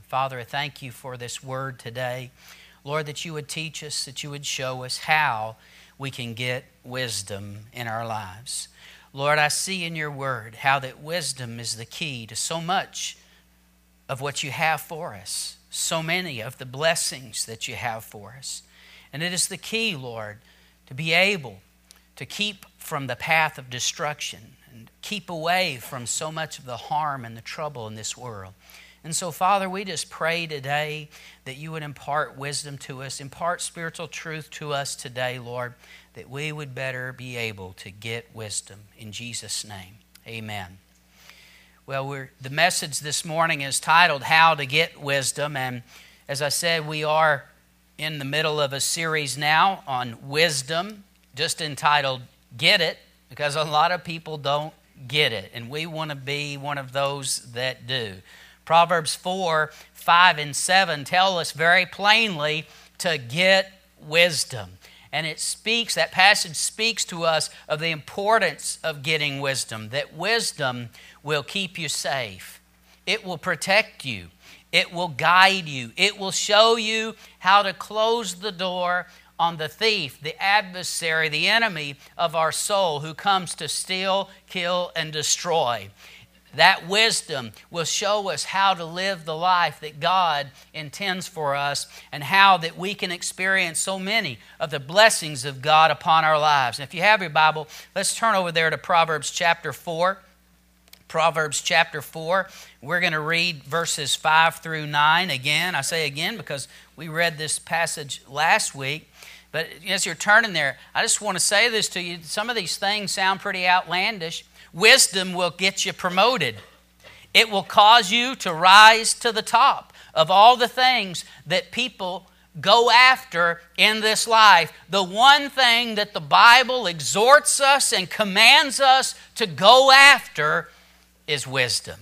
Father, I thank you for this word today. Lord, that you would teach us, that you would show us how we can get wisdom in our lives. Lord, I see in your word how that wisdom is the key to so much of what you have for us, so many of the blessings that you have for us. And it is the key, Lord, to be able to keep from the path of destruction and keep away from so much of the harm and the trouble in this world. And so, Father, we just pray today that you would impart wisdom to us, impart spiritual truth to us today, Lord, that we would better be able to get wisdom. In Jesus' name, amen. Well, the message this morning is titled, How to Get Wisdom. And as I said, we are in the middle of a series now on wisdom, just entitled, Get It, because a lot of people don't get it. And we want to be one of those that do. Proverbs 4, 5, and 7 tell us very plainly to get wisdom. And that passage speaks to us of the importance of getting wisdom, that wisdom will keep you safe. It will protect you. It will guide you. It will show you how to close the door on the thief, the adversary, the enemy of our soul who comes to steal, kill, and destroy. That wisdom will show us how to live the life that God intends for us and how that we can experience so many of the blessings of God upon our lives. And if you have your Bible, let's turn over there to Proverbs chapter 4. Proverbs chapter 4. We're going to read verses 5 through 9 again. I say again because we read this passage last week. But as you're turning there, I just want to say this to you. Some of these things sound pretty outlandish. Wisdom will get you promoted. It will cause you to rise to the top of all the things that people go after in this life. The one thing that the Bible exhorts us and commands us to go after is wisdom.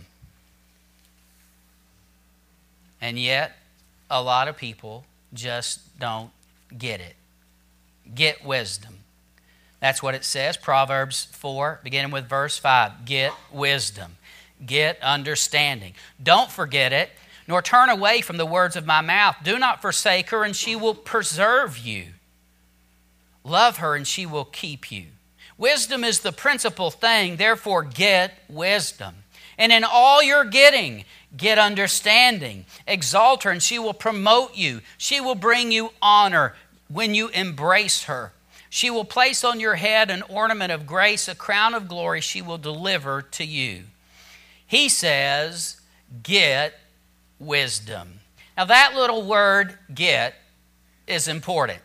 And yet, a lot of people just don't get it. Get wisdom. That's what it says, Proverbs 4, beginning with verse 5. Get wisdom. Get understanding. Don't forget it, nor turn away from the words of my mouth. Do not forsake her, and she will preserve you. Love her, and she will keep you. Wisdom is the principal thing, therefore get wisdom. And in all your getting, get understanding. Exalt her, and she will promote you. She will bring you honor when you embrace her. She will place on your head an ornament of grace, a crown of glory she will deliver to you. He says, get wisdom. Now that little word, get, is important.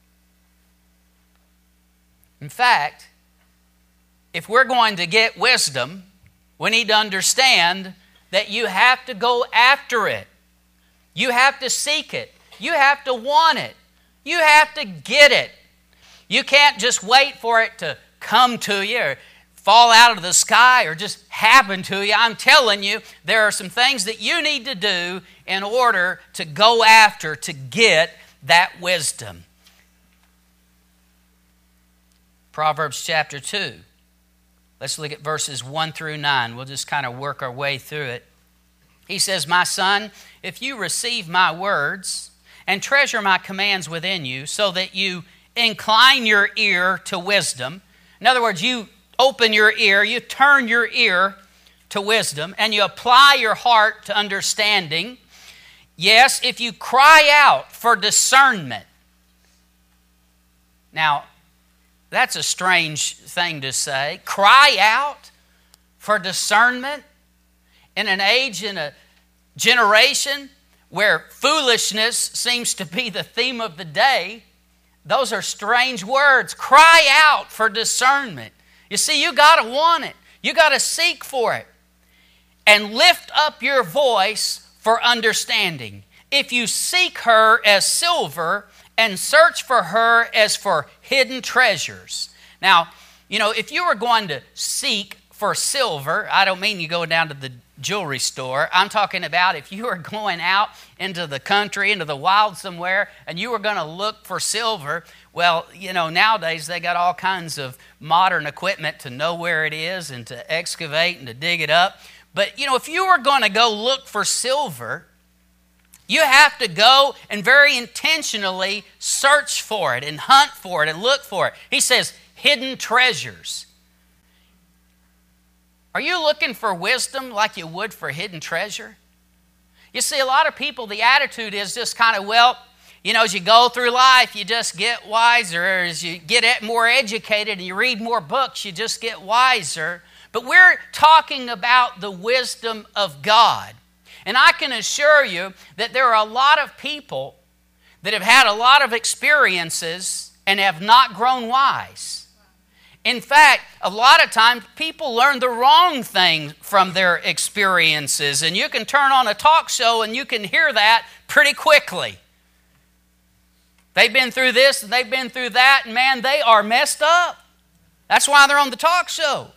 In fact, if we're going to get wisdom, we need to understand that you have to go after it. You have to seek it. You have to want it. You have to get it. You can't just wait for it to come to you or fall out of the sky or just happen to you. I'm telling you, there are some things that you need to do in order to go after, to get that wisdom. Proverbs chapter 2. Let's look at verses 1 through 9. We'll just kind of work our way through it. He says, My son, if you receive my words and treasure my commands within you, so that you incline your ear to wisdom. In other words, you open your ear, you turn your ear to wisdom, and you apply your heart to understanding. Yes, if you cry out for discernment. Now, that's a strange thing to say. Cry out for discernment in an age, in a generation where foolishness seems to be the theme of the day. Those are strange words. Cry out for discernment. You see, you got to want it. You got to seek for it. And lift up your voice for understanding. If you seek her as silver and search for her as for hidden treasures. Now, if you were going to seek for silver, I don't mean you go down to the jewelry store. I'm talking about if you were going out into the country, into the wild somewhere, and you were going to look for silver. Well, nowadays they got all kinds of modern equipment to know where it is and to excavate and to dig it up. But, if you were going to go look for silver, You have to go and very intentionally search for it and hunt for it and look for it. He says, hidden treasures. Are you looking for wisdom like you would for hidden treasure? You see, a lot of people, the attitude is just kind of, well, you know, as you go through life, you just get wiser. As you get more educated and you read more books, you just get wiser. But we're talking about the wisdom of God. And I can assure you that there are a lot of people that have had a lot of experiences and have not grown wise. In fact, a lot of times people learn the wrong thing from their experiences. And you can turn on a talk show and you can hear that pretty quickly. They've been through this and they've been through that, and man, they are messed up. That's why they're on the talk show.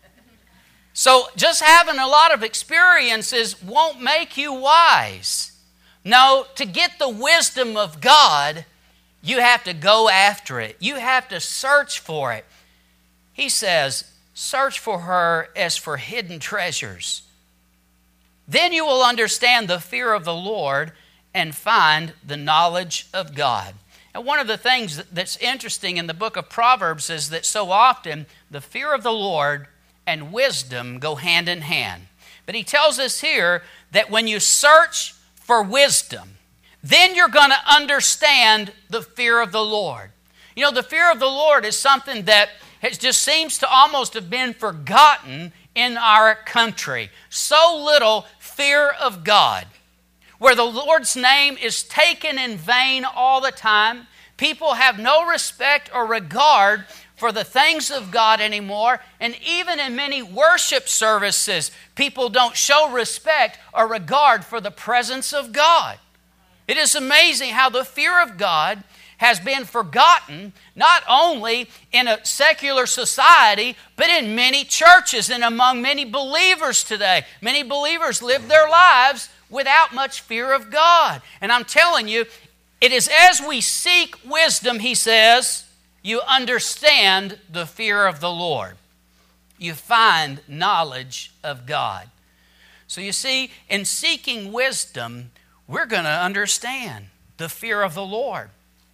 So just having a lot of experiences won't make you wise. No, to get the wisdom of God, you have to go after it. You have to search for it. He says, search for her as for hidden treasures. Then you will understand the fear of the Lord and find the knowledge of God. And one of the things that's interesting in the book of Proverbs is that so often the fear of the Lord and wisdom go hand in hand. But he tells us here that when you search for wisdom, then you're going to understand the fear of the Lord. You know, the fear of the Lord is something that just seems to almost have been forgotten in our country. So little fear of God, where the Lord's name is taken in vain all the time. People have no respect or regard for the things of God anymore. And even in many worship services, people don't show respect or regard for the presence of God. It is amazing how the fear of God has been forgotten, not only in a secular society, but in many churches and among many believers today. Many believers live their lives without much fear of God. And I'm telling you, it is as we seek wisdom, he says, you understand the fear of the Lord. You find knowledge of God. So you see, in seeking wisdom, we're going to understand the fear of the Lord.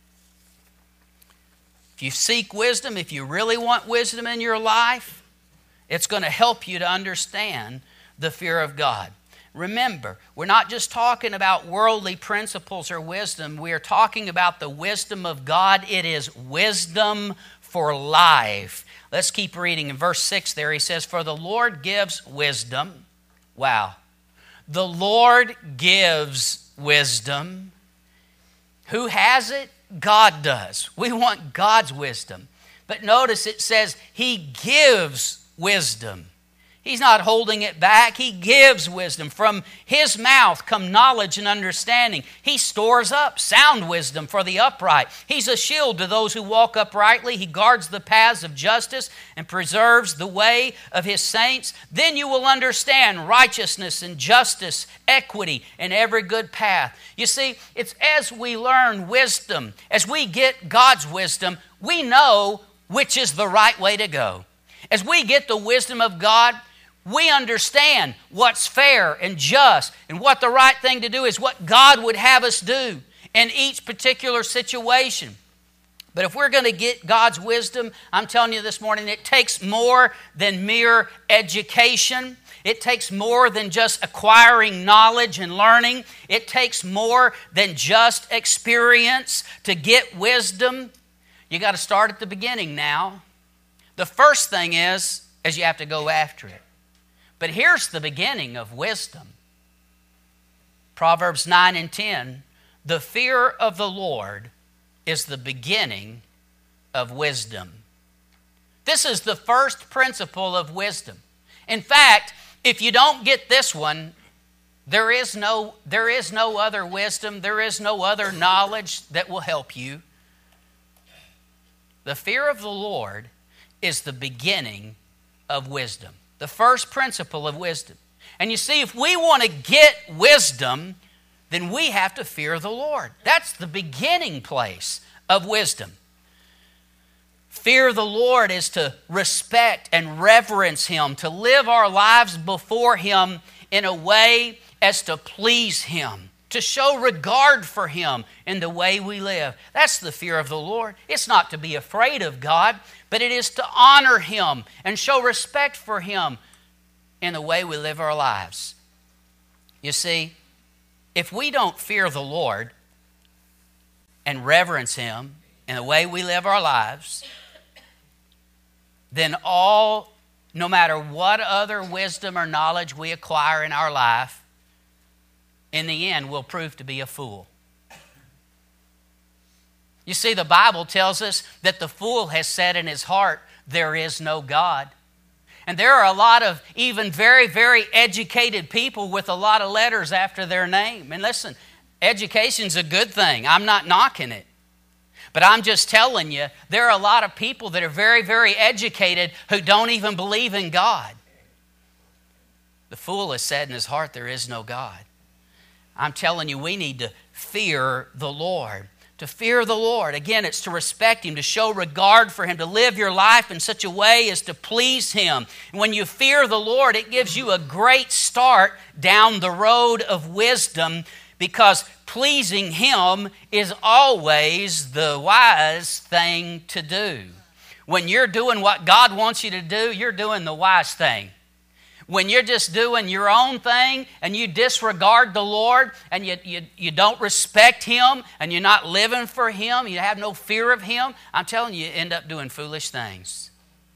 If you seek wisdom, if you really want wisdom in your life, it's going to help you to understand the fear of God. Remember, we're not just talking about worldly principles or wisdom. We are talking about the wisdom of God. It is wisdom for life. Let's keep reading. In verse 6 there, he says, "For the Lord gives wisdom." Wow. The Lord gives wisdom. Who has it? God does. We want God's wisdom. But notice it says he gives wisdom. He's not holding it back. He gives wisdom. From his mouth come knowledge and understanding. He stores up sound wisdom for the upright. He's a shield to those who walk uprightly. He guards the paths of justice and preserves the way of his saints. Then you will understand righteousness and justice, equity, and every good path. You see, it's as we learn wisdom, as we get God's wisdom, we know which is the right way to go. As we get the wisdom of God, we understand what's fair and just and what the right thing to do is, what God would have us do in each particular situation. But if we're going to get God's wisdom, I'm telling you this morning, it takes more than mere education. It takes more than just acquiring knowledge and learning. It takes more than just experience to get wisdom. You got to start at the beginning now. The first thing is you have to go after it. But here's the beginning of wisdom. Proverbs 9 and 10, "The fear of the Lord is the beginning of wisdom." This is the first principle of wisdom. In fact, if you don't get this one, there is no other wisdom, there is no other knowledge that will help you. The fear of the Lord is the beginning of wisdom. The first principle of wisdom. And you see, if we want to get wisdom, then we have to fear the Lord. That's the beginning place of wisdom. Fear the Lord is to respect and reverence Him, to live our lives before Him in a way as to please Him, to show regard for Him in the way we live. That's the fear of the Lord. It's not to be afraid of God, but it is to honor Him and show respect for Him in the way we live our lives. You see, if we don't fear the Lord and reverence Him in the way we live our lives, then no matter what other wisdom or knowledge we acquire in our life, in the end we'll prove to be a fool. You see, the Bible tells us that the fool has said in his heart, there is no God. And there are a lot of even very, very educated people with a lot of letters after their name. And listen, education's a good thing. I'm not knocking it. But I'm just telling you, there are a lot of people that are very, very educated who don't even believe in God. The fool has said in his heart, there is no God. I'm telling you, we need to fear the Lord. To fear the Lord. Again, it's to respect Him, to show regard for Him, to live your life in such a way as to please Him. And when you fear the Lord, it gives you a great start down the road of wisdom, because pleasing Him is always the wise thing to do. When you're doing what God wants you to do, you're doing the wise thing. When you're just doing your own thing and you disregard the Lord and you don't respect Him and you're not living for Him, you have no fear of Him, I'm telling you, you end up doing foolish things.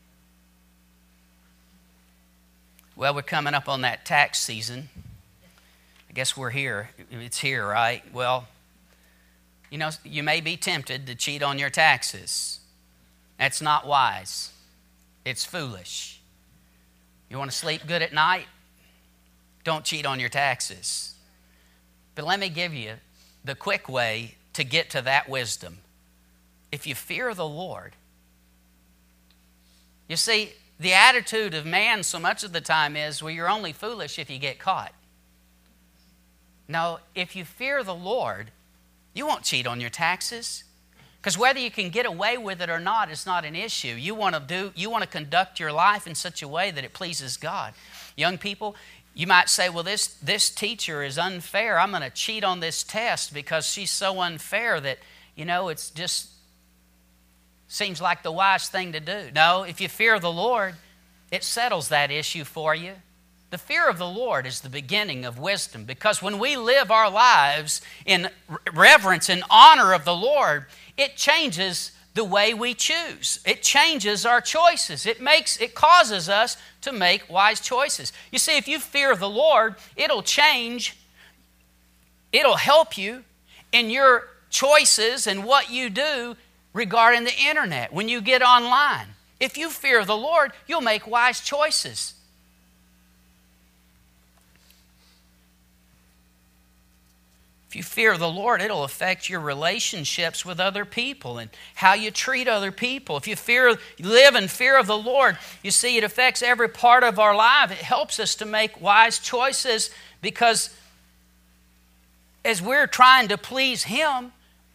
Well, we're coming up on that tax season. I guess we're here. It's here, right? Well, you know, you may be tempted to cheat on your taxes. That's not wise. It's foolish. You want to sleep good at night? Don't cheat on your taxes. But let me give you the quick way to get to that wisdom. If you fear the Lord, you see, the attitude of man so much of the time is, well, you're only foolish if you get caught. No, if you fear the Lord, you won't cheat on your taxes. Because whether you can get away with it or not is not an issue. You want to conduct your life in such a way that it pleases God. Young people, you might say, well, this teacher is unfair. I'm going to cheat on this test because she's so unfair that, it's just seems like the wise thing to do. No, if you fear the Lord, it settles that issue for you. The fear of the Lord is the beginning of wisdom, because when we live our lives in reverence and honor of the Lord, it changes the way we choose. It changes our choices. It causes us to make wise choices. You see, if you fear the Lord, it'll help you in your choices and what you do regarding the internet when you get online. If you fear the Lord, you'll make wise choices. If you fear the Lord, it'll affect your relationships with other people and how you treat other people. If you live in fear of the Lord, you see, it affects every part of our life. It helps us to make wise choices, because as we're trying to please Him,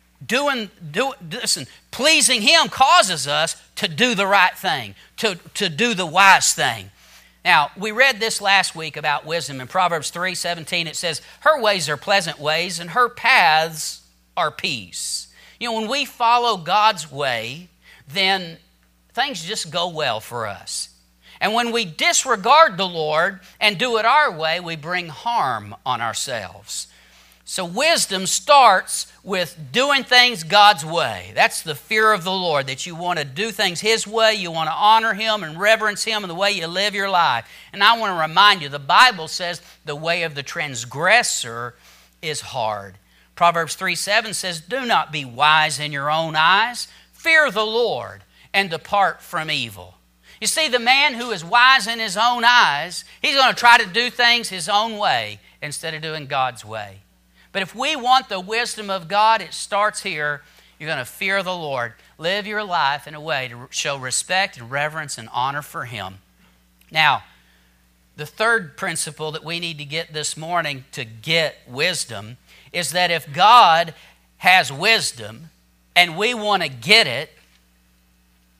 pleasing Him causes us to do the right thing, to do the wise thing. Now, we read this last week about wisdom. In Proverbs 3:17, it says, her ways are pleasant ways, and her paths are peace. When we follow God's way, then things just go well for us. And when we disregard the Lord and do it our way, we bring harm on ourselves. So wisdom starts with doing things God's way. That's the fear of the Lord, that you want to do things His way. You want to honor Him and reverence Him in the way you live your life. And I want to remind you, the Bible says the way of the transgressor is hard. Proverbs 3:7 says, do not be wise in your own eyes. Fear the Lord and depart from evil. You see, the man who is wise in his own eyes, he's going to try to do things his own way instead of doing God's way. But if we want the wisdom of God, it starts here. You're going to fear the Lord. Live your life in a way to show respect and reverence and honor for Him. Now, the third principle that we need to get this morning to get wisdom is that if God has wisdom and we want to get it,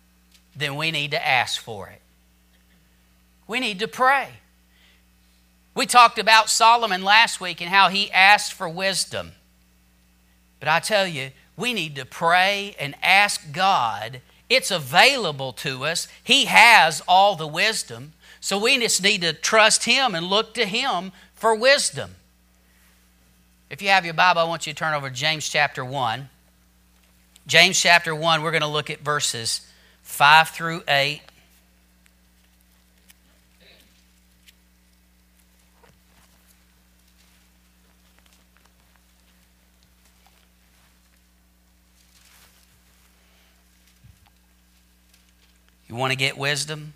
then we need to ask for it. We need to pray. We talked about Solomon last week and how he asked for wisdom. But I tell you, we need to pray and ask God. It's available to us. He has all the wisdom. So we just need to trust Him and look to Him for wisdom. If you have your Bible, I want you to turn over to James chapter 1. James chapter 1, we're going to look at verses 5 through 8. You want to get wisdom?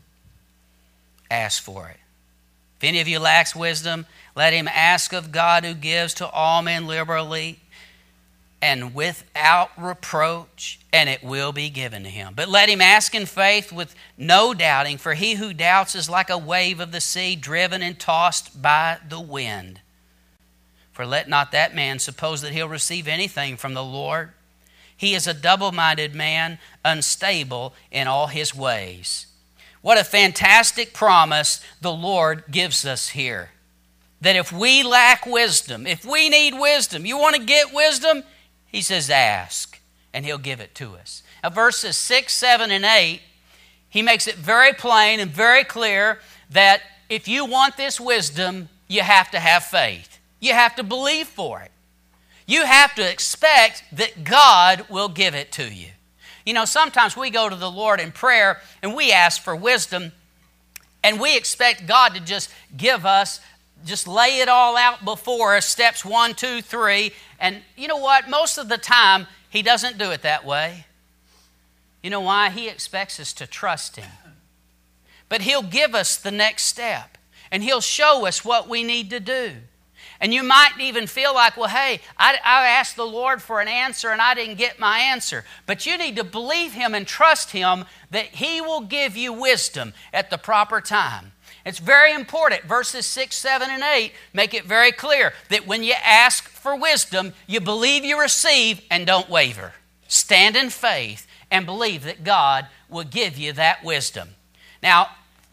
Ask for it. If any of you lacks wisdom, let him ask of God, who gives to all men liberally and without reproach, and it will be given to him. But let him ask in faith with no doubting, for he who doubts is like a wave of the sea, driven and tossed by the wind. For let not that man suppose that he'll receive anything from the Lord. He is a double-minded man, unstable in all his ways. What a fantastic promise the Lord gives us here. That if we lack wisdom, if we need wisdom, you want to get wisdom? He says, ask, and He'll give it to us. Now, verses 6, 7, and 8, he makes it very plain and very clear that if you want this wisdom, you have to have faith. You have to believe for it. You have to expect that God will give it to you. You know, sometimes we go to the Lord in prayer and we ask for wisdom and we expect God to just give us, just lay it all out before us, steps 1, 2, 3. And you know what? Most of the time, He doesn't do it that way. You know why? He expects us to trust Him. But He'll give us the next step and He'll show us what we need to do. And you might even feel like, well, hey, I asked the Lord for an answer and I didn't get my answer. But you need to believe Him and trust Him that He will give you wisdom at the proper time. It's very important. Verses 6, 7, and 8 make it very clear that when you ask for wisdom, you believe you receive and don't waver. Stand in faith and believe that God will give you that wisdom. Now,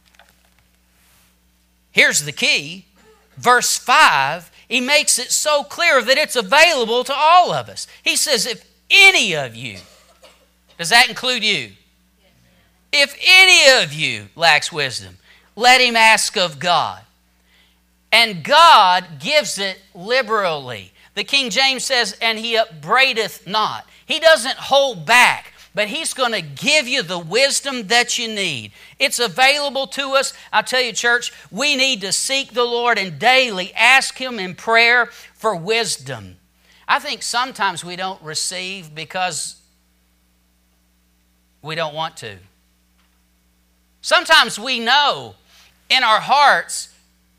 here's the key. Verse 5, he makes it so clear that it's available to all of us. He says, if any of you, does that include you? If any of you lacks wisdom, let him ask of God. And God gives it liberally. The King James says, and He upbraideth not. He doesn't hold back. But He's going to give you the wisdom that you need. It's available to us. I tell you, church, we need to seek the Lord and daily ask Him in prayer for wisdom. I think sometimes we don't receive because we don't want to. Sometimes we know in our hearts,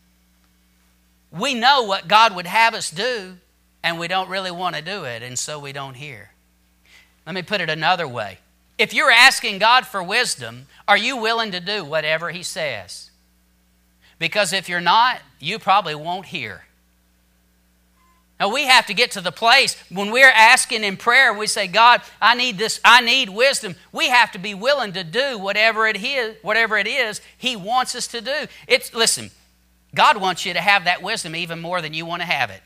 we know what God would have us do, and we don't really want to do it, and so we don't hear. Let me put it another way. If you're asking God for wisdom, are you willing to do whatever He says? Because if you're not, you probably won't hear. Now we have to get to the place when we're asking in prayer, we say, God, I need this, I need wisdom. We have to be willing to do whatever it is He wants us to do. Listen, God wants you to have that wisdom even more than you want to have it.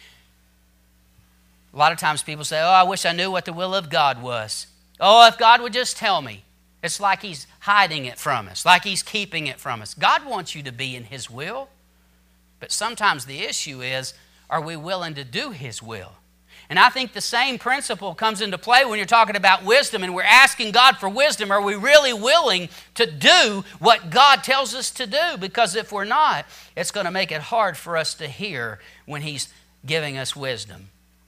A lot of times people say, oh, I wish I knew what the will of God was. Oh, if God would just tell me. It's like He's hiding it from us, like He's keeping it from us. God wants you to be in His will. But sometimes the issue is, are we willing to do His will? And I think the same principle comes into play when you're talking about wisdom and we're asking God for wisdom. Are we really willing to do what God tells us to do? Because if we're not, it's going to make it hard for us to hear when He's giving us wisdom.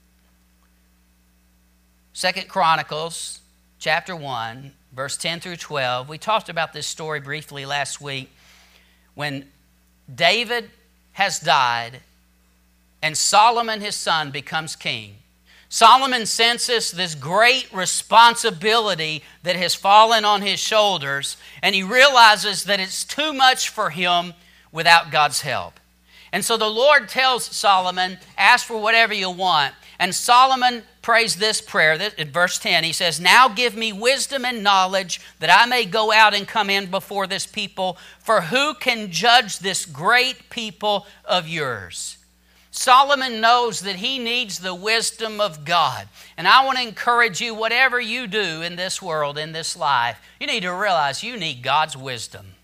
2 Chronicles chapter 1, verse 10 through 12. We talked about this story briefly last week when David has died and Solomon, his son, becomes king. Solomon senses this great responsibility that has fallen on his shoulders, and he realizes that it's too much for him without God's help. And so the Lord tells Solomon, ask for whatever you want. And Solomon prays this prayer. In verse 10, he says, "Now give me wisdom and knowledge that I may go out and come in before this people. For who can judge this great people of yours?" Solomon knows that he needs the wisdom of God. And I want to encourage you, whatever you do in this world, in this life, you need to realize you need God's wisdom.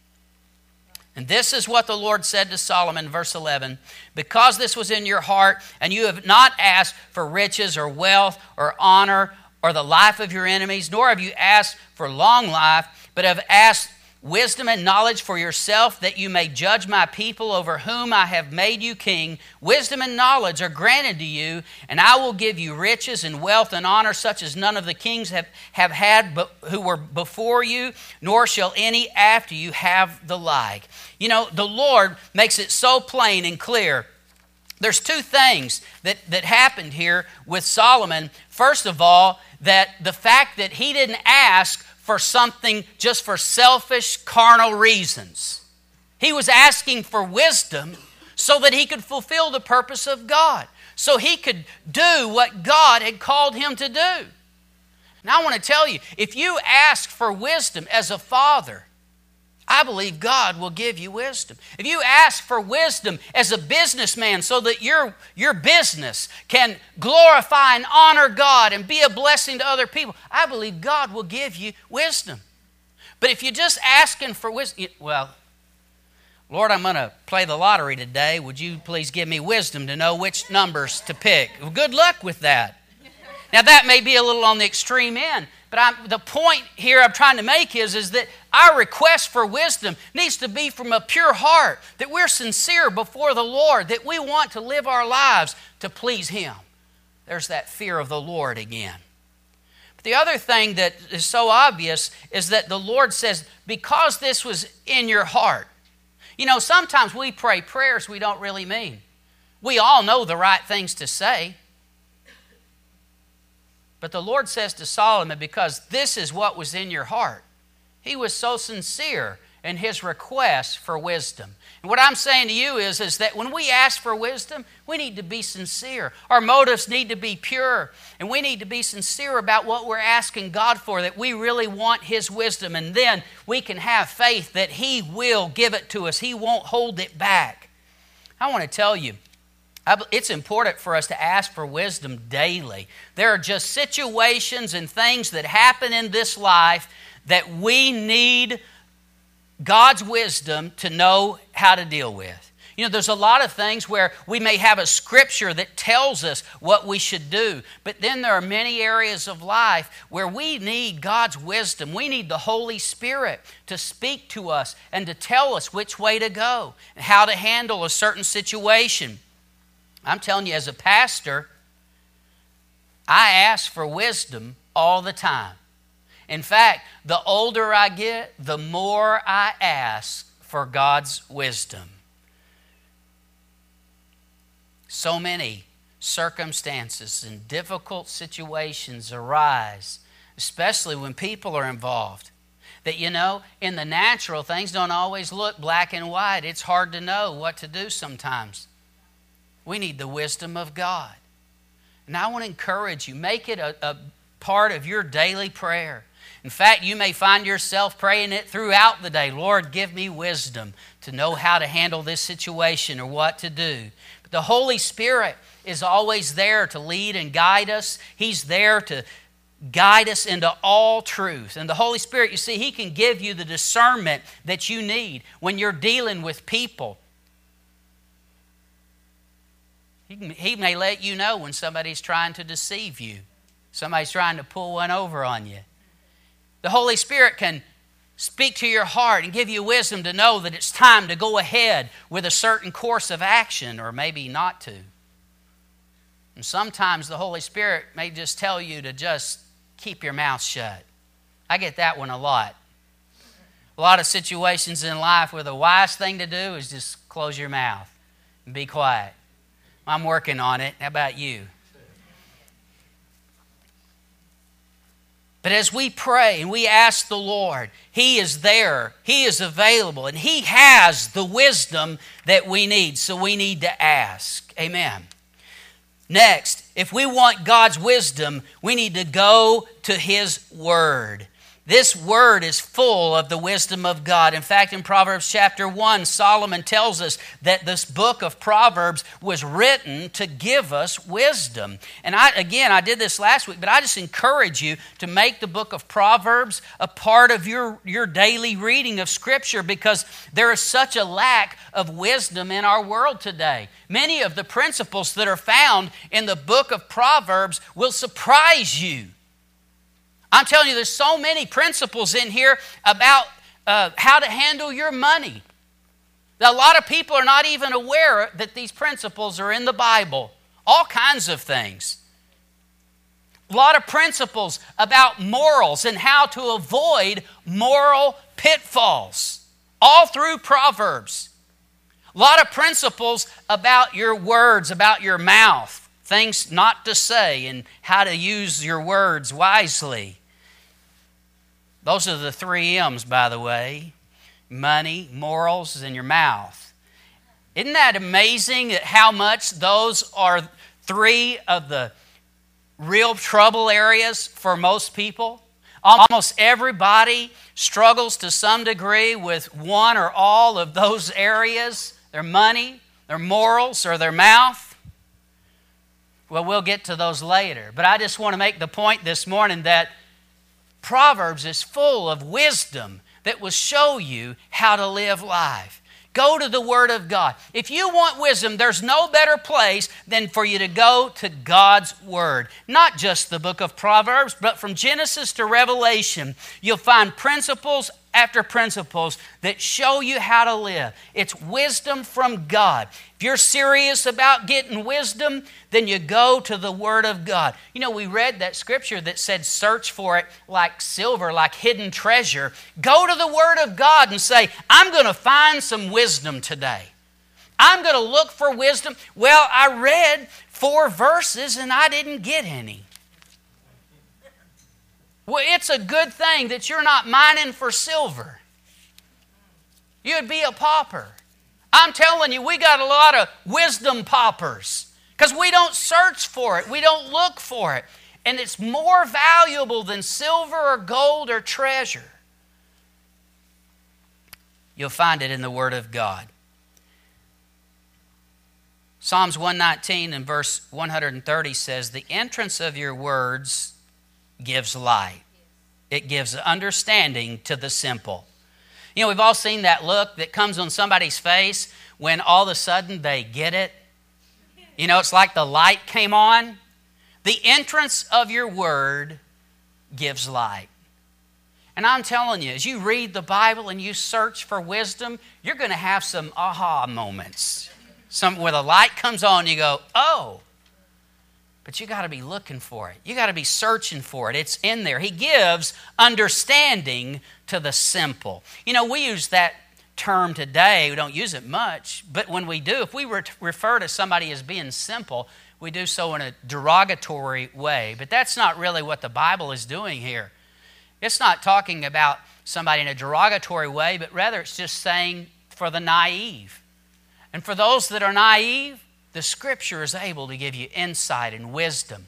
And this is what the Lord said to Solomon, verse 11, "Because this was in your heart, and you have not asked for riches or wealth or honor or the life of your enemies, nor have you asked for long life, but have asked wisdom and knowledge for yourself, that you may judge my people over whom I have made you king. Wisdom and knowledge are granted to you, and I will give you riches and wealth and honor, such as none of the kings have had but who were before you, nor shall any after you have the like." You know, the Lord makes it so plain and clear. There's two things that happened here with Solomon. First of all, that the fact that he didn't ask for something just for selfish, carnal reasons. He was asking for wisdom so that he could fulfill the purpose of God, so he could do what God had called him to do. And I want to tell you, if you ask for wisdom as a father, I believe God will give you wisdom. If you ask for wisdom as a businessman so that your business can glorify and honor God and be a blessing to other people, I believe God will give you wisdom. But if you're just asking for wisdom, well, Lord, I'm going to play the lottery today. Would you please give me wisdom to know which numbers to pick? Well, good luck with that. Now, that may be a little on the extreme end, but the point here I'm trying to make is that our request for wisdom needs to be from a pure heart, that we're sincere before the Lord, that we want to live our lives to please Him. There's that fear of the Lord again. But the other thing that is so obvious is that the Lord says, because this was in your heart. You know, sometimes we pray prayers we don't really mean. We all know the right things to say. But the Lord says to Solomon, because this is what was in your heart. He was so sincere in his request for wisdom. And what I'm saying to you is that when we ask for wisdom, we need to be sincere. Our motives need to be pure. And we need to be sincere about what we're asking God for, that we really want His wisdom. And then we can have faith that He will give it to us. He won't hold it back. I want to tell you, it's important for us to ask for wisdom daily. There are just situations and things that happen in this life that we need God's wisdom to know how to deal with. You know, there's a lot of things where we may have a scripture that tells us what we should do, but then there are many areas of life where we need God's wisdom. We need the Holy Spirit to speak to us and to tell us which way to go and how to handle a certain situation. I'm telling you, as a pastor, I ask for wisdom all the time. In fact, the older I get, the more I ask for God's wisdom. So many circumstances and difficult situations arise, especially when people are involved, that, you know, in the natural, things don't always look black and white. It's hard to know what to do sometimes. We need the wisdom of God. And I want to encourage you, make it a part of your daily prayer. In fact, you may find yourself praying it throughout the day. Lord, give me wisdom to know how to handle this situation or what to do. But the Holy Spirit is always there to lead and guide us. He's there to guide us into all truth. And the Holy Spirit, you see, He can give you the discernment that you need when you're dealing with people. He may let you know when somebody's trying to deceive you. Somebody's trying to pull one over on you. The Holy Spirit can speak to your heart and give you wisdom to know that it's time to go ahead with a certain course of action, or maybe not to. And sometimes the Holy Spirit may just tell you to just keep your mouth shut. I get that one a lot. A lot of situations in life where the wise thing to do is just close your mouth and be quiet. I'm working on it. How about you? But as we pray and we ask the Lord, He is there, He is available, and He has the wisdom that we need. So we need to ask. Amen. Next, if we want God's wisdom, we need to go to His Word. This Word is full of the wisdom of God. In fact, in Proverbs chapter 1, Solomon tells us that this book of Proverbs was written to give us wisdom. And I did this last week, but I just encourage you to make the book of Proverbs a part of your daily reading of Scripture, because there is such a lack of wisdom in our world today. Many of the principles that are found in the book of Proverbs will surprise you. I'm telling you, there's so many principles in here about how to handle your money. A lot of people are not even aware that these principles are in the Bible. All kinds of things. A lot of principles about morals and how to avoid moral pitfalls. All through Proverbs. A lot of principles about your words, about your mouth. Things not to say and how to use your words wisely. Those are the 3 M's, by the way. Money, morals, and your mouth. Isn't that amazing that how much those are 3 of the real trouble areas for most people? Almost everybody struggles to some degree with one or all of those areas. Their money, their morals, or their mouth. Well, we'll get to those later. But I just want to make the point this morning that Proverbs is full of wisdom that will show you how to live life. Go to the Word of God. If you want wisdom, there's no better place than for you to go to God's Word. Not just the book of Proverbs, but from Genesis to Revelation, you'll find principles after principles that show you how to live. It's wisdom from God. If you're serious about getting wisdom, then you go to the Word of God. You know, we read that scripture that said, search for it like silver, like hidden treasure. Go to the Word of God and say, I'm going to find some wisdom today. I'm going to look for wisdom. Well, I read 4 verses and I didn't get any. Well, it's a good thing that you're not mining for silver. You'd be a pauper. I'm telling you, we got a lot of wisdom paupers because we don't search for it. We don't look for it. And it's more valuable than silver or gold or treasure. You'll find it in the Word of God. Psalms 119 and verse 130 says, the entrance of your words gives light. It gives understanding to the simple. You know, we've all seen that look that comes on somebody's face when all of a sudden they get it. You know, it's like the light came on. The entrance of your word gives light. And I'm telling you, as you read the Bible and you search for wisdom, you're going to have some aha moments. Where the light comes on, you go, oh. But you got to be looking for it. You got to be searching for it. It's in there. He gives understanding to the simple. You know, we use that term today. We don't use it much. But when we do, if we refer to somebody as being simple, we do so in a derogatory way. But that's not really what the Bible is doing here. It's not talking about somebody in a derogatory way, but rather it's just saying for the naive. And for those that are naive, the Scripture is able to give you insight and wisdom.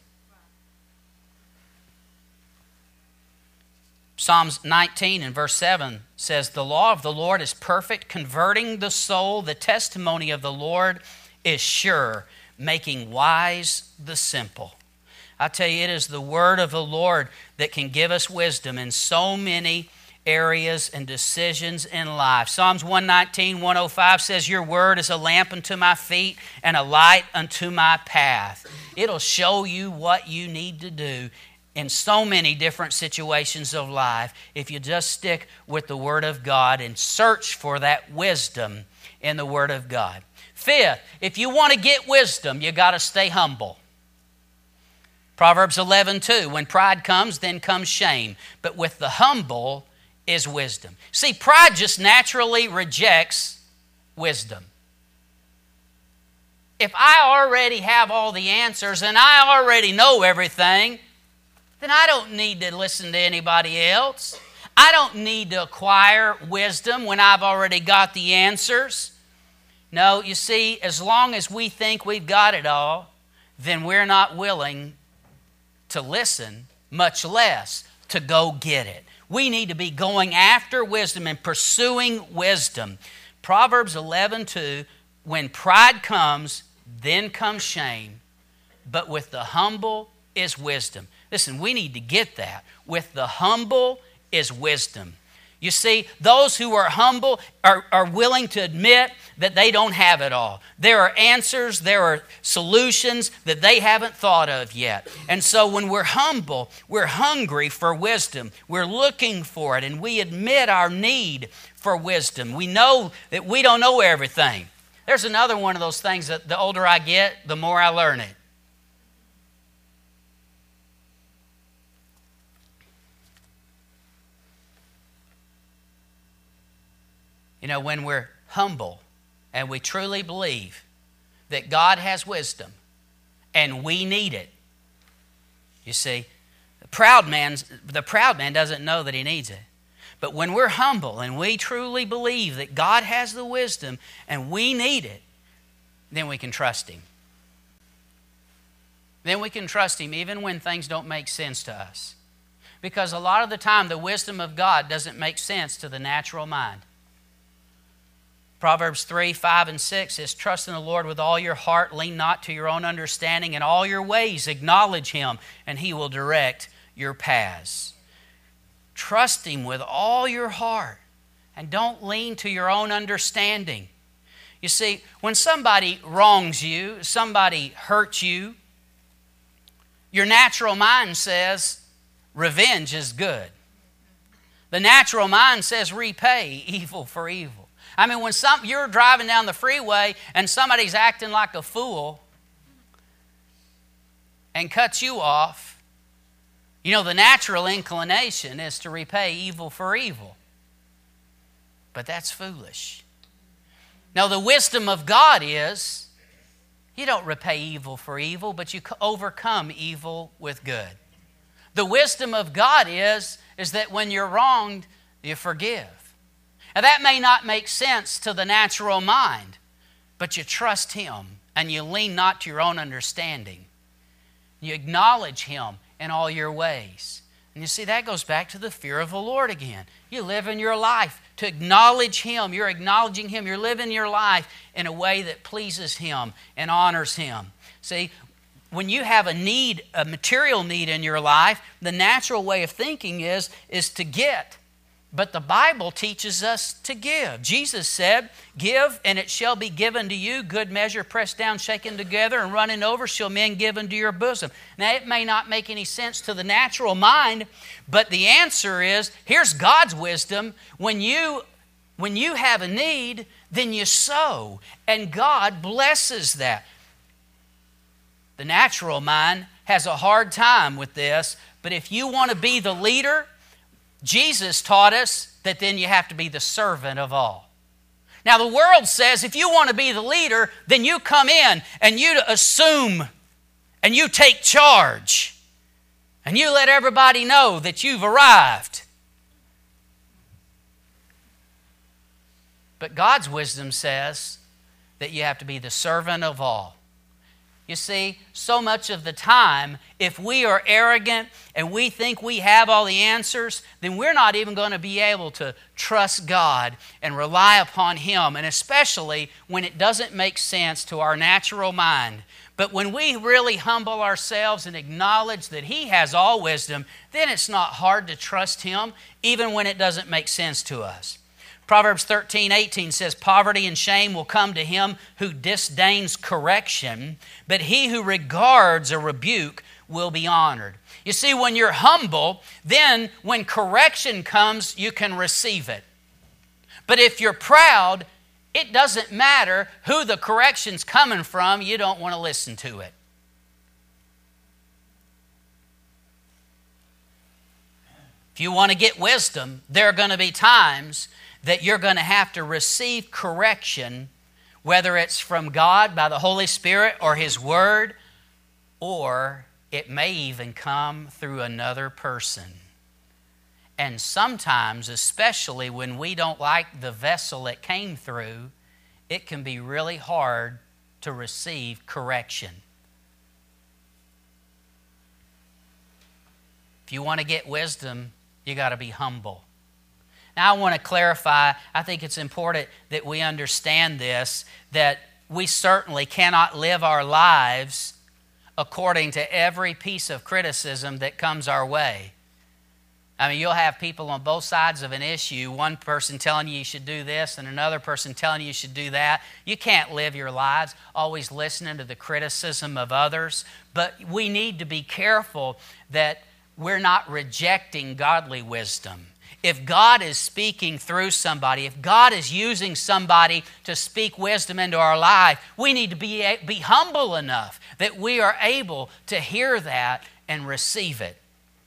Psalms 19 and verse 7 says, the law of the Lord is perfect, converting the soul. The testimony of the Lord is sure, making wise the simple. I tell you, it is the word of the Lord that can give us wisdom in so many areas and decisions in life. Psalms 119, 105 says, your word is a lamp unto my feet and a light unto my path. It'll show you what you need to do in so many different situations of life if you just stick with the Word of God and search for that wisdom in the Word of God. Fifth, if you want to get wisdom, you got to stay humble. Proverbs 11:2, when pride comes, then comes shame, but with the humble is wisdom. See, pride just naturally rejects wisdom. If I already have all the answers and I already know everything, then I don't need to listen to anybody else. I don't need to acquire wisdom when I've already got the answers. No, you see, as long as we think we've got it all, then we're not willing to listen, much less to go get it. We need to be going after wisdom and pursuing wisdom. Proverbs 11:2, when pride comes, then comes shame, but with the humble is wisdom. Listen, we need to get that. With the humble is wisdom. You see, those who are humble are willing to admit that they don't have it all. There are answers, there are solutions that they haven't thought of yet. And so when we're humble, we're hungry for wisdom. We're looking for it, and we admit our need for wisdom. We know that we don't know everything. There's another one of those things that the older I get, the more I learn it. You know, when we're humble and we truly believe that God has wisdom and we need it, you see, the proud man doesn't know that he needs it. But when we're humble and we truly believe that God has the wisdom and we need it, then we can trust Him. Then we can trust Him even when things don't make sense to us. Because a lot of the time the wisdom of God doesn't make sense to the natural mind. Proverbs 3:5-6 says, trust in the Lord with all your heart, lean not to your own understanding, in all your ways acknowledge Him, and He will direct your paths. Trust Him with all your heart, and don't lean to your own understanding. You see, when somebody wrongs you, somebody hurts you, your natural mind says revenge is good. The natural mind says repay evil for evil. I mean, when you're driving down the freeway and somebody's acting like a fool and cuts you off, you know, the natural inclination is to repay evil for evil. But that's foolish. Now, the wisdom of God is you don't repay evil for evil, but you overcome evil with good. The wisdom of God is that when you're wronged, you forgive. Now, that may not make sense to the natural mind, but you trust Him and you lean not to your own understanding. You acknowledge Him in all your ways. And you see, that goes back to the fear of the Lord again. You live in your life to acknowledge Him. You're acknowledging Him. You're living your life in a way that pleases Him and honors Him. See, when you have a need, a material need in your life, the natural way of thinking is to get. But the Bible teaches us to give. Jesus said, give and it shall be given to you, good measure pressed down, shaken together, and running over shall men give into your bosom. Now, it may not make any sense to the natural mind, but the answer is, here's God's wisdom. When you have a need, then you sow, and God blesses that. The natural mind has a hard time with this, but if you want to be the leader, Jesus taught us that then you have to be the servant of all. Now, the world says if you want to be the leader, then you come in and you assume and you take charge and you let everybody know that you've arrived. But God's wisdom says that you have to be the servant of all. You see, so much of the time, if we are arrogant and we think we have all the answers, then we're not even going to be able to trust God and rely upon Him, and especially when it doesn't make sense to our natural mind. But when we really humble ourselves and acknowledge that He has all wisdom, then it's not hard to trust Him, even when it doesn't make sense to us. Proverbs 13:18 says, poverty and shame will come to him who disdains correction, but he who regards a rebuke will be honored. You see, when you're humble, then when correction comes, you can receive it. But if you're proud, it doesn't matter who the correction's coming from, you don't want to listen to it. If you want to get wisdom, there are going to be times that you're going to have to receive correction, whether it's from God by the Holy Spirit or His Word, or it may even come through another person. And sometimes, especially when we don't like the vessel it came through, it can be really hard to receive correction. If you want to get wisdom, you got to be humble. Now I want to clarify, I think it's important that we understand this, that we certainly cannot live our lives according to every piece of criticism that comes our way. I mean, you'll have people on both sides of an issue, one person telling you should do this and another person telling you should do that. You can't live your lives always listening to the criticism of others, but we need to be careful that we're not rejecting godly wisdom. If God is speaking through somebody, if God is using somebody to speak wisdom into our life, we need to be humble enough that we are able to hear that and receive it.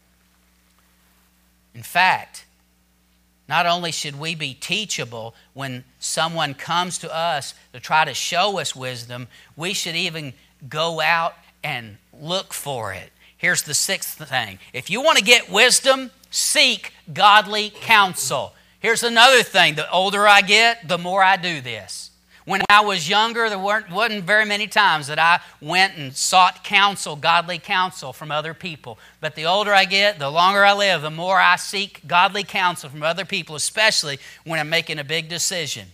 In fact, not only should we be teachable when someone comes to us to try to show us wisdom, we should even go out and look for it. Here's the sixth thing. If you want to get wisdom, seek godly counsel. Here's another thing. The older I get, the more I do this. When I was younger, there wasn't very many times that I went and sought counsel, godly counsel from other people. But the older I get, the longer I live, the more I seek godly counsel from other people, especially when I'm making a big decision.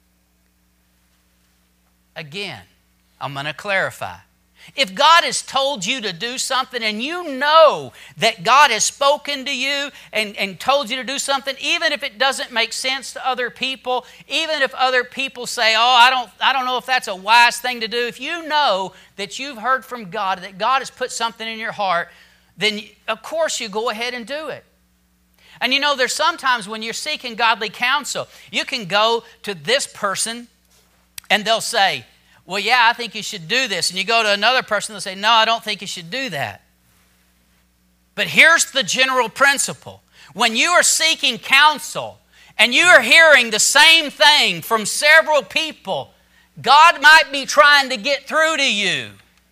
Again, I'm going to clarify. If God has told you to do something and you know that God has spoken to you and told you to do something, even if it doesn't make sense to other people, even if other people say, oh, I don't know if that's a wise thing to do, if you know that you've heard from God, that God has put something in your heart, then of course you go ahead and do it. And you know, there's sometimes when you're seeking godly counsel, you can go to this person and they'll say, well, yeah, I think you should do this. And you go to another person, they'll say, no, I don't think you should do that. But here's the general principle. When you are seeking counsel and you are hearing the same thing from several people, God might be trying to get through to you.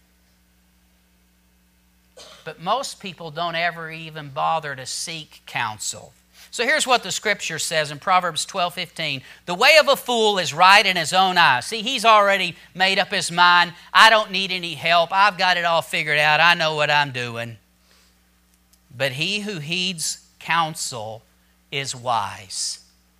But most people don't ever even bother to seek counsel. So here's what the Scripture says in Proverbs 12:15. The way of a fool is right in his own eyes. See, he's already made up his mind. I don't need any help. I've got it all figured out. I know what I'm doing. But he who heeds counsel is wise.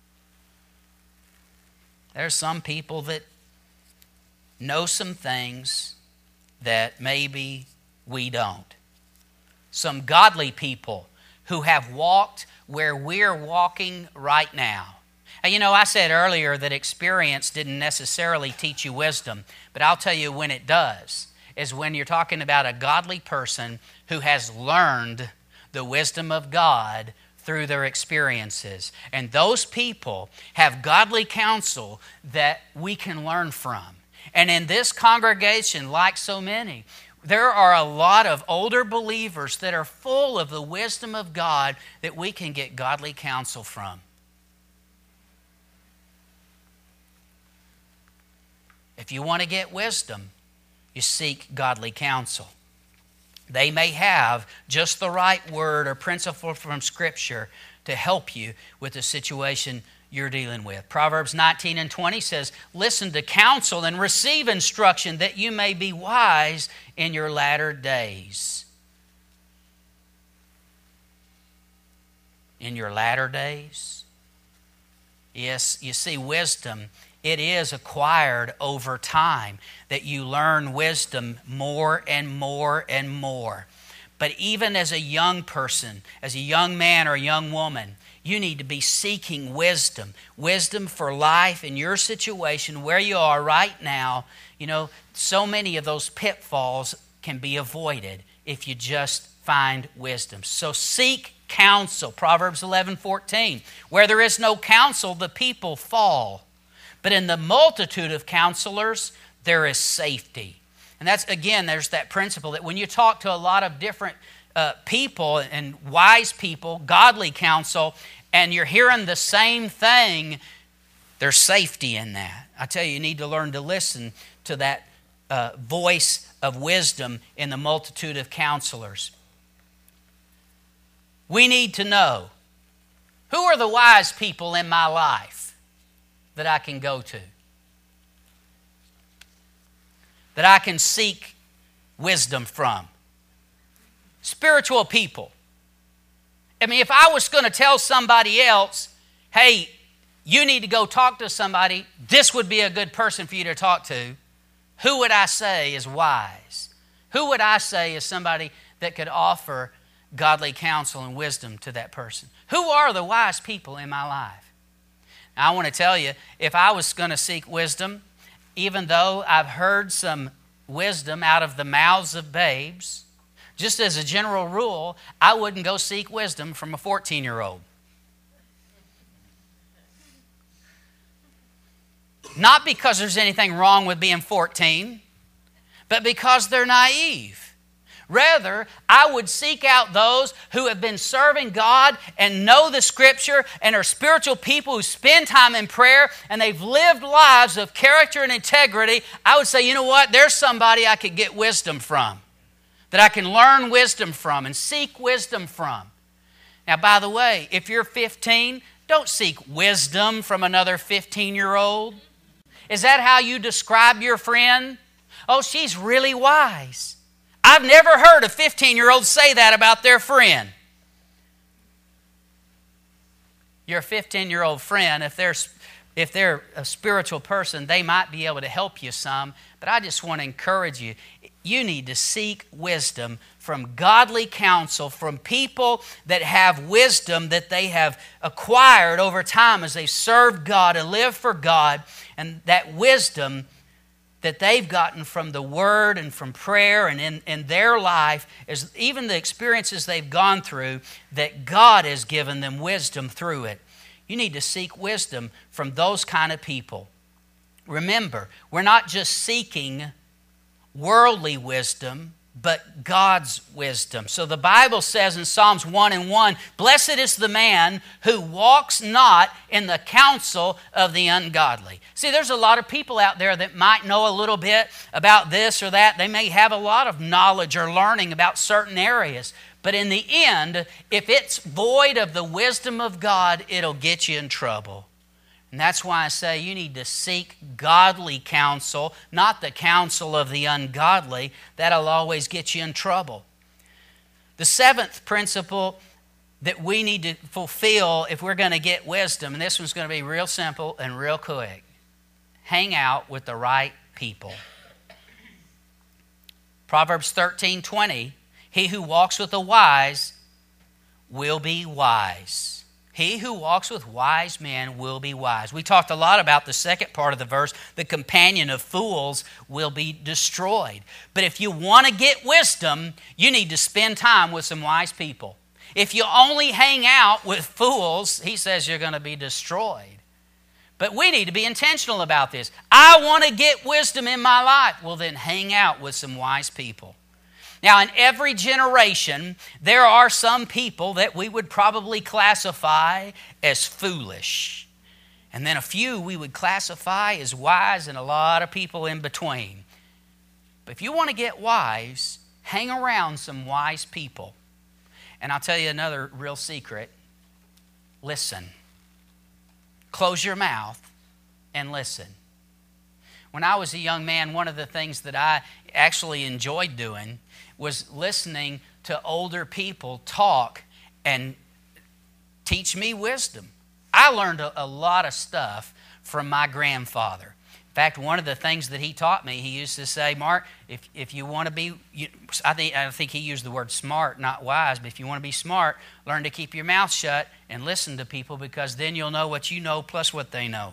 There's some people that know some things that maybe we don't. Some godly people who have walked where we're walking right now. And you know, I said earlier that experience didn't necessarily teach you wisdom, but I'll tell you when it does, is when you're talking about a godly person who has learned the wisdom of God through their experiences. And those people have godly counsel that we can learn from. And in this congregation, like so many, there are a lot of older believers that are full of the wisdom of God that we can get godly counsel from. If you want to get wisdom, you seek godly counsel. They may have just the right word or principle from Scripture to help you with the situation you're dealing with. Proverbs 19:20 says, listen to counsel and receive instruction that you may be wise in your latter days. In your latter days? Yes, you see, wisdom, it is acquired over time, that you learn wisdom more and more and more. But even as a young person, as a young man or a young woman, you need to be seeking wisdom. Wisdom for life in your situation where you are right now. You know, so many of those pitfalls can be avoided if you just find wisdom. So seek counsel. Proverbs 11:14. Where there is no counsel, the people fall. But in the multitude of counselors, there is safety. And that's, again, there's that principle that when you talk to a lot of different people and wise people, godly counsel, and you're hearing the same thing, there's safety in that. I tell you, you need to learn to listen to that voice of wisdom in the multitude of counselors. We need to know, who are the wise people in my life that I can go to? That I can seek wisdom from. Spiritual people. I mean, if I was going to tell somebody else, hey, you need to go talk to somebody, this would be a good person for you to talk to, who would I say is wise? Who would I say is somebody that could offer godly counsel and wisdom to that person? Who are the wise people in my life? Now, I want to tell you, if I was going to seek wisdom, even though I've heard some wisdom out of the mouths of babes, just as a general rule, I wouldn't go seek wisdom from a 14-year-old. Not because there's anything wrong with being 14, but because they're naive. Rather, I would seek out those who have been serving God and know the Scripture and are spiritual people who spend time in prayer and they've lived lives of character and integrity. I would say, you know what? There's somebody I could get wisdom from, that I can learn wisdom from and seek wisdom from. Now, by the way, if you're 15, don't seek wisdom from another 15-year-old. Is that how you describe your friend? Oh, she's really wise. I've never heard a 15-year-old say that about their friend. Your 15-year-old friend, if they're a spiritual person, they might be able to help you some. But I just want to encourage you, you need to seek wisdom from godly counsel, from people that have wisdom that they have acquired over time as they served God and lived for God. And that wisdom that they've gotten from the Word and from prayer and in their life, is even the experiences they've gone through, that God has given them wisdom through it. You need to seek wisdom from those kind of people. Remember, we're not just seeking worldly wisdom, but God's wisdom. So the Bible says in Psalms 1:1, blessed is the man who walks not in the counsel of the ungodly. See, there's a lot of people out there that might know a little bit about this or that. They may have a lot of knowledge or learning about certain areas. But in the end, if it's void of the wisdom of God, it'll get you in trouble. And that's why I say you need to seek godly counsel, not the counsel of the ungodly. That'll always get you in trouble. The seventh principle that we need to fulfill if we're going to get wisdom, and this one's going to be real simple and real quick. Hang out with the right people. Proverbs 13:20, he who walks with the wise will be wise. He who walks with wise men will be wise. We talked a lot about the second part of the verse. The companion of fools will be destroyed. But if you want to get wisdom, you need to spend time with some wise people. If you only hang out with fools, he says you're going to be destroyed. But we need to be intentional about this. I want to get wisdom in my life. Well, then hang out with some wise people. Now, in every generation, there are some people that we would probably classify as foolish. And then a few we would classify as wise, and a lot of people in between. But if you want to get wise, hang around some wise people. And I'll tell you another real secret. Listen. Close your mouth and listen. When I was a young man, one of the things that I actually enjoyed doing was listening to older people talk and teach me wisdom. I learned a lot of stuff from my grandfather. In fact, one of the things that he taught me, he used to say, Mark, if you want to be, I think he used the word smart, not wise, but if you want to be smart, learn to keep your mouth shut and listen to people, because then you'll know what you know plus what they know.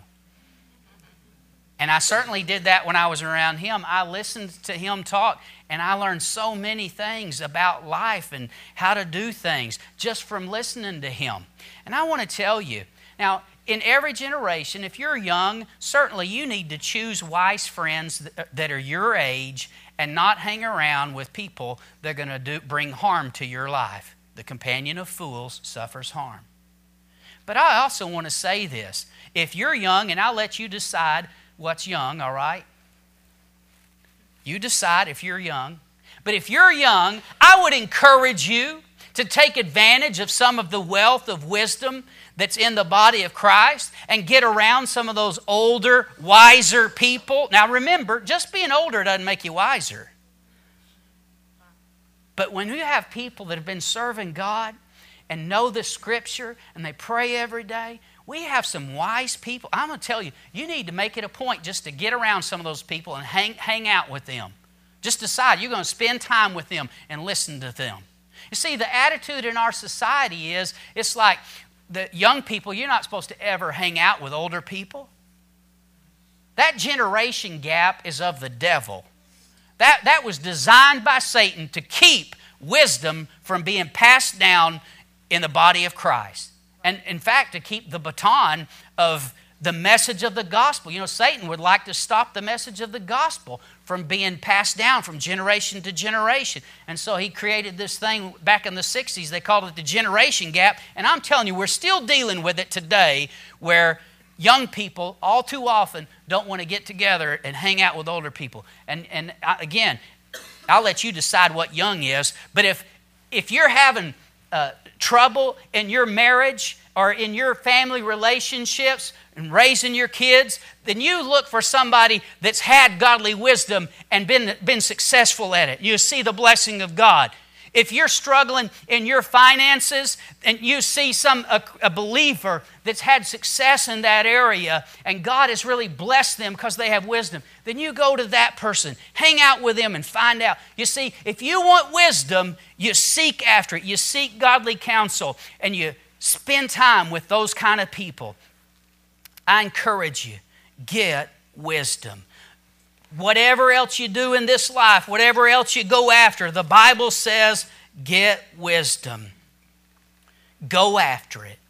And I certainly did that when I was around him. I listened to him talk, and I learned so many things about life and how to do things just from listening to him. And I want to tell you, now, in every generation, if you're young, certainly you need to choose wise friends that are your age and not hang around with people that are going to bring harm to your life. The companion of fools suffers harm. But I also want to say this. If you're young, and I'll let you decide what's young, all right? You decide if you're young. But if you're young, I would encourage you to take advantage of some of the wealth of wisdom that's in the body of Christ and get around some of those older, wiser people. Now remember, just being older doesn't make you wiser. But when you have people that have been serving God and know the Scripture and they pray every day. We have some wise people. I'm going to tell you, you need to make it a point just to get around some of those people and hang out with them. Just decide you're going to spend time with them and listen to them. You see, the attitude in our society is, it's like the young people, you're not supposed to ever hang out with older people. That generation gap is of the devil. That was designed by Satan to keep wisdom from being passed down in the body of Christ. And in fact, to keep the baton of the message of the gospel. You know, Satan would like to stop the message of the gospel from being passed down from generation to generation. And so he created this thing back in the 60s. They called it the generation gap. And I'm telling you, we're still dealing with it today, where young people all too often don't want to get together and hang out with older people. And again, I'll let you decide what young is. But if you're having trouble in your marriage or in your family relationships and raising your kids, then you look for somebody that's had godly wisdom and been successful at it. You see the blessing of God. If you're struggling in your finances and you see a believer that's had success in that area and God has really blessed them because they have wisdom, then you go to that person, hang out with them and find out. You see, if you want wisdom, you seek after it. You seek godly counsel and you spend time with those kind of people. I encourage you, get wisdom. Whatever else you do in this life, whatever else you go after, the Bible says, get wisdom. Go after it.